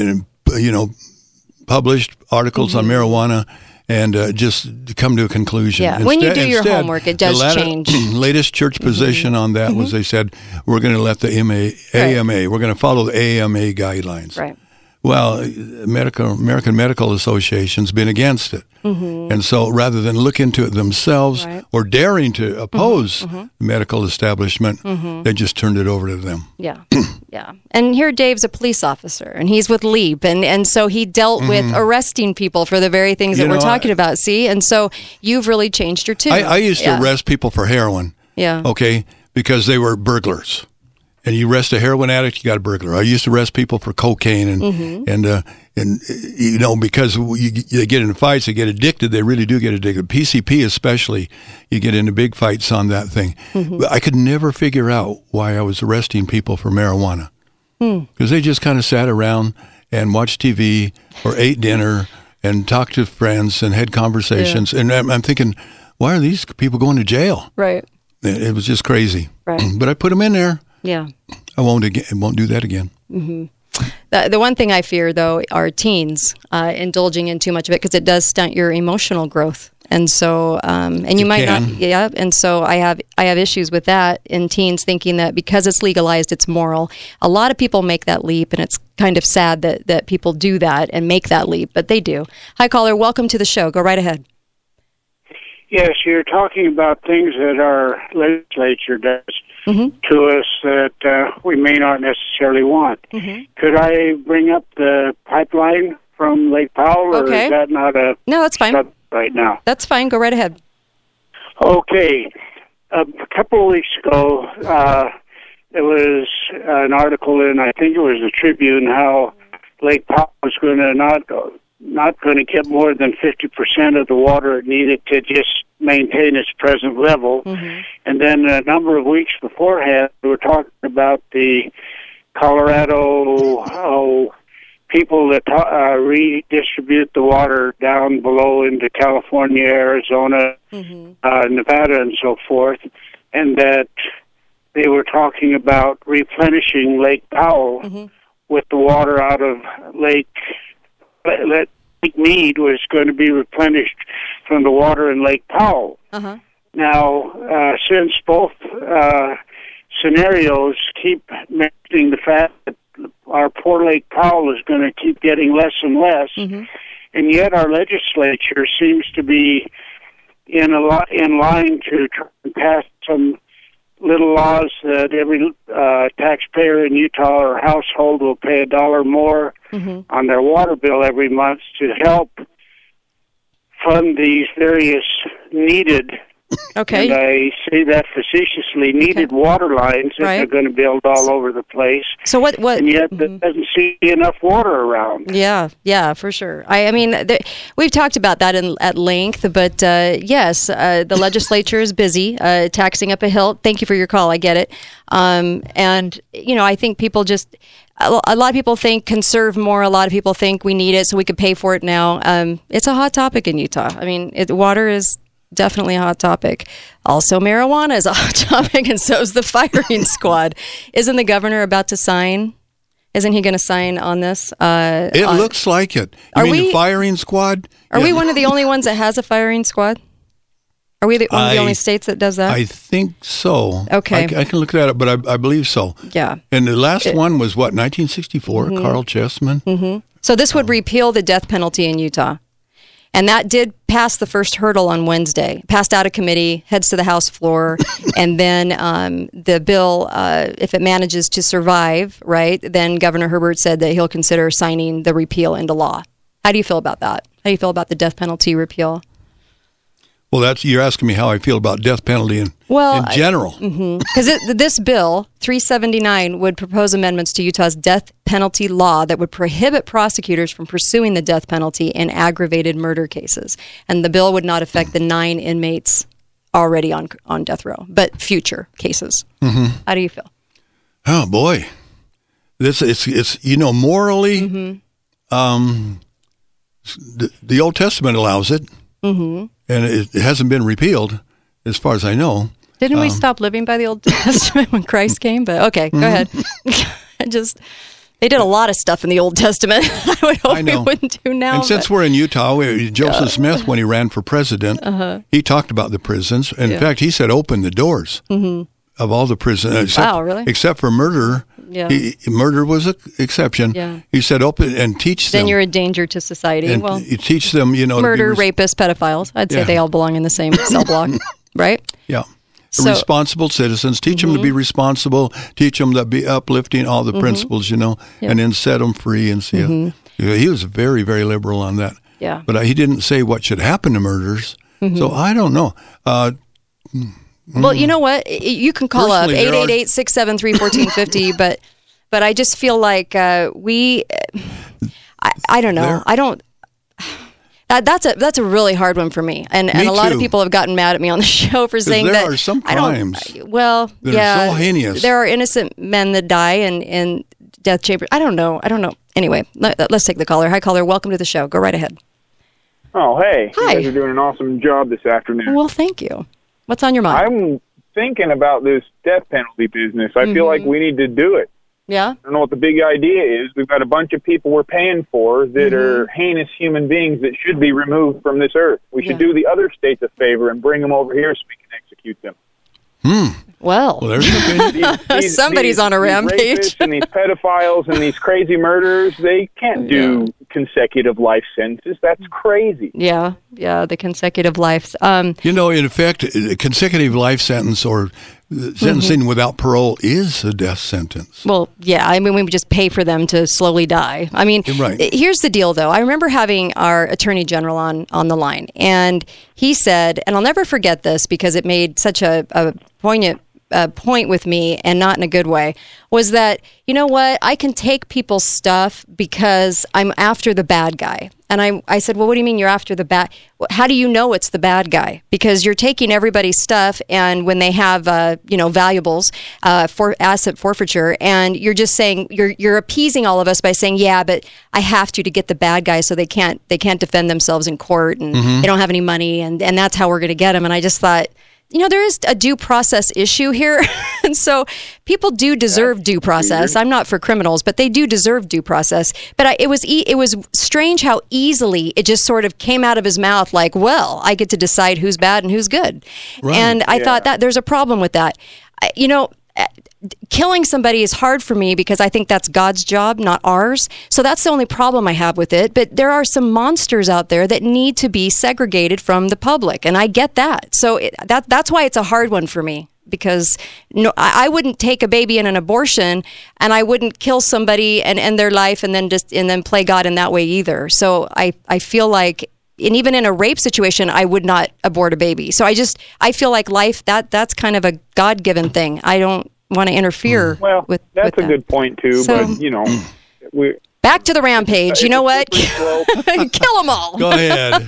published articles on marijuana and just come to a conclusion. Yeah, when you do your homework, it does change. Latest church position on that was they said we're going to let the AMA, we're going to follow the AMA guidelines. Right. Well, American Medical Association's been against it. And so rather than look into it themselves or daring to oppose the medical establishment, they just turned it over to them. Yeah, yeah. And here Dave's a police officer, and he's with LEAP, and so he dealt with arresting people for the very things that we're talking about, see? And so you've really changed your tune. I used to arrest people for heroin. Yeah. Okay, because they were burglars. And you arrest a heroin addict, you got a burglar. I used to arrest people for cocaine, and you know, because they get in fights, they get addicted. They really do get addicted. PCP especially, you get into big fights on that thing. But I could never figure out why I was arresting people for marijuana, because they just kind of sat around and watched TV or ate dinner and talked to friends and had conversations. And I'm thinking, why are these people going to jail? Right. It was just crazy. Right. But I put them in there. Yeah. I won't do that again. The one thing I fear, though, are teens indulging in too much of it, because it does stunt your emotional growth. And so, and you might not, and so I have issues with that in teens, thinking that because it's legalized, it's moral. A lot of people make that leap, and it's kind of sad that people do that and make that leap, but they do. Hi, caller. Welcome to the show. Go right ahead. Yes, you're talking about things that our legislature does to us that we may not necessarily want. Could I bring up the pipeline from Lake Powell, or is that not a... No, that's fine. Right now. That's fine. Go right ahead. Okay. A couple of weeks ago, there was an article in, I think it was the Tribune, how Lake Powell was going to not going to get more than 50% of the water it needed to just maintain its present level. And then a number of weeks beforehand, we were talking about the Colorado people that redistribute the water down below into California, Arizona, Nevada, and so forth, and that they were talking about replenishing Lake Powell with the water out of Lake Mead was going to be replenished from the water in Lake Powell. Now, since both scenarios keep mentioning the fact that our poor Lake Powell is going to keep getting less and less, and yet our legislature seems to be in line to try and pass some little laws that every taxpayer in Utah or household will pay $1 more on their water bill every month to help fund these various needed, and I say that facetiously, needed water lines that they're going to build all over the place. So what? And yet there doesn't seem to be enough water around. Yeah, for sure. I mean, we've talked about that at length, but yes, the legislature is busy taxing up a hill. Thank you for your call. I get it. And, you know, I think people just... A lot of people think conserve more. A lot of people think we need it so we could pay for it now. It's a hot topic in Utah. I mean, water is definitely a hot topic. Also, marijuana is a hot topic, and so is the firing squad. Isn't the governor about to sign? Isn't he going to sign on this? It looks like it. You mean the firing squad? Are we one of the only ones that has a firing squad? Are we one of the only states that does that? I think so. Okay. I can look that up, but I believe so. Yeah. And the last one was, 1964, Carl Chessman? So this would repeal the death penalty in Utah. And that did pass the first hurdle on Wednesday. Passed out of committee, heads to the House floor, and then the bill, if it manages to survive, right, then Governor Herbert said that he'll consider signing the repeal into law. How do you feel about that? How do you feel about the death penalty repeal? Well, you're asking me how I feel about death penalty in general. Because this bill, 379, would propose amendments to Utah's death penalty law that would prohibit prosecutors from pursuing the death penalty in aggravated murder cases. And the bill would not affect the 9 inmates already on death row, but future cases. How do you feel? Oh, boy. It's morally, the Old Testament allows it. And it hasn't been repealed, as far as I know. Didn't we stop living by the Old Testament when Christ came? But okay, go ahead. They did a lot of stuff in the Old Testament. I would hope we wouldn't do now. And since we're in Utah, Joseph Smith, when he ran for president, he talked about the prisons. And in fact, he said open the doors of all the prisons. Really? Except for murder. Yeah. Murder was an exception. Yeah. He said open and teach them. Then you're a danger to society. And you teach them, murder, rapists, pedophiles. I'd say they all belong in the same cell block, right? Yeah. Responsible citizens. Teach them to be responsible. Teach them to be uplifting, all the principles, and then set them free and see. He was very, very liberal on that. Yeah. But he didn't say what should happen to murderers. So I don't know. Well, you know what? You can call up 888-673-1450, but I just feel like I don't know. I don't. That's a really hard one for me, and a lot of people have gotten mad at me on the show for saying that there are some crimes. That are so heinous. There are innocent men that die in death chambers. I don't know. Anyway, let's take the caller. Hi, caller. Welcome to the show. Go right ahead. Oh, hey. Hi. You guys are doing an awesome job this afternoon. Well, thank you. What's on your mind? I'm thinking about this death penalty business. I feel like we need to do it. Yeah? I don't know what the big idea is. We've got a bunch of people we're paying for that are heinous human beings that should be removed from this earth. We should do the other states a favor and bring them over here so we can execute them. Well, there's an opinion. Somebody's on a rampage. These rapists and these pedophiles and these crazy murderers, they can't do consecutive life sentences. That's crazy. Yeah, the consecutive lives. In effect, a consecutive life sentence or sentencing without parole is a death sentence. Well, yeah, I mean, we would just pay for them to slowly die. I mean, Here's the deal, though. I remember having our Attorney General on the line, and he said, and I'll never forget this because it made such a poignant point with me, and not in a good way, was that, you know what, I can take people's stuff because I'm after the bad guy. And I said, well, what do you mean you're after the bad? How do you know it's the bad guy? Because you're taking everybody's stuff, and when they have, valuables, for asset forfeiture, and you're just saying, you're appeasing all of us by saying, yeah, but I have to get the bad guy so they can't defend themselves in court, and they don't have any money, and that's how we're going to get them. And I just thought, there is a due process issue here. And so people do deserve due process. I'm not for criminals, but they do deserve due process. But it was strange how easily it just sort of came out of his mouth like, well, I get to decide who's bad and who's good. Right. And I thought that there's a problem with that. Killing somebody is hard for me because I think that's God's job, not ours. So that's the only problem I have with it. But there are some monsters out there that need to be segregated from the public, and I get that. So that's why it's a hard one for me, because I wouldn't take a baby in an abortion, and I wouldn't kill somebody and end their life and then play God in that way either. So I feel like, and even in a rape situation, I would not abort a baby. So I feel like life, that's kind of a God-given thing. I don't want to interfere with that's a good point, too. So, but, we're... Back to the rampage. You know what? Kill them all. Go ahead.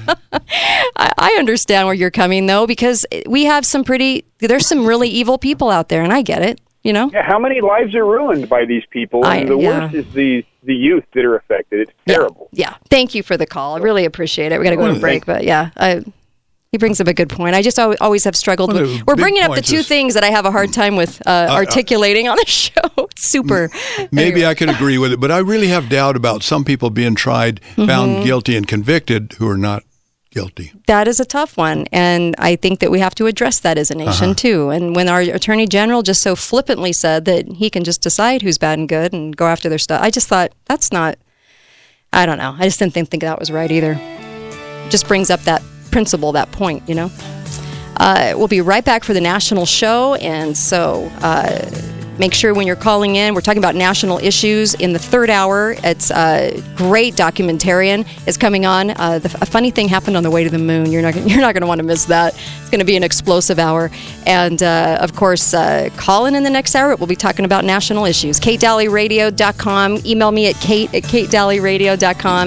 I understand where you're coming, though, because we have there's some really evil people out there, and I get it. Yeah, how many lives are ruined by these people? And the worst is the youth that are affected. It's terrible. Yeah. Thank you for the call. I really appreciate it. We got to go to a break, but he brings up a good point. I just always have struggled with. We're bringing up the two things that I have a hard time with articulating on the show. Super. Maybe I can agree with it, but I really have doubt about some people being tried, found guilty, and convicted who are not guilty. That is a tough one, and I think that we have to address that as a nation too. And when our Attorney General just so flippantly said that he can just decide who's bad and good and go after their stuff, I just thought that's not. I don't know. I just didn't think that was right either. It just brings up that principle, that point. We'll be right back for the national show, and so make sure when you're calling in, we're talking about national issues in the third hour. It's a great documentarian is coming on. A funny thing happened on the way to the moon. You're not going to want to miss that. It's going to be an explosive hour. And of course, call in the next hour. We'll be talking about national issues. KateDalleyRadio.com. Email me at kate@KateDalleyRadio.com.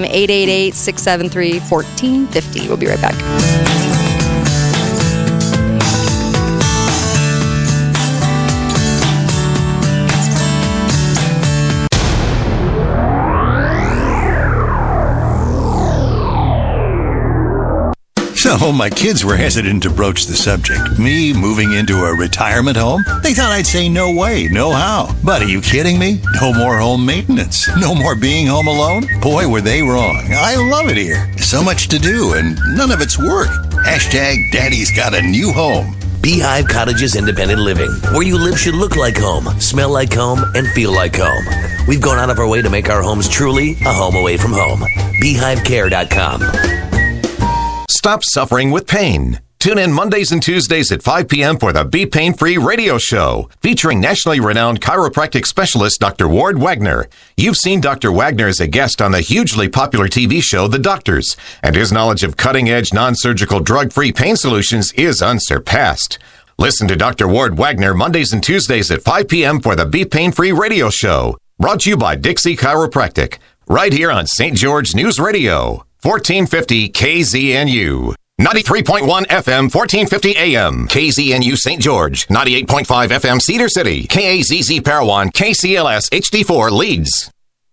888-673-1450. We'll be right back. So my kids were hesitant to broach the subject. Me moving into a retirement home? They thought I'd say no way, no how. But are you kidding me? No more home maintenance. No more being home alone? Boy, were they wrong. I love it here. So much to do, and none of it's work. # Daddy's got a new home. Beehive Cottages Independent Living. Where you live should look like home, smell like home, and feel like home. We've gone out of our way to make our homes truly a home away from home. BeehiveCare.com. Stop suffering with pain. Tune in Mondays and Tuesdays at 5 p.m. for the Be Pain Free radio show, featuring nationally renowned chiropractic specialist Dr. Ward Wagner. You've seen Dr. Wagner as a guest on the hugely popular TV show The Doctors, and his knowledge of cutting-edge non-surgical drug-free pain solutions is unsurpassed. Listen to Dr. Ward Wagner Mondays and Tuesdays at 5 p.m. for the Be Pain Free Radio Show. Brought to you by Dixie Chiropractic. Right here on St. George News Radio. 1450 KZNU. 93.1 FM, 1450 AM. KZNU St. George. 98.5 FM Cedar City. KAZZ Parowan. KCLS HD4 Leeds.